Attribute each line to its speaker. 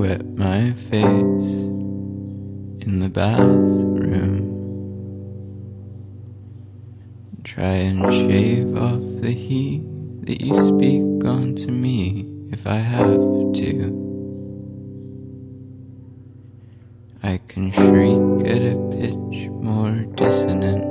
Speaker 1: wet my face in the bathroom. Try and shave off the heat that you speak onto me if I have to. I can shriek at a pitch more dissonant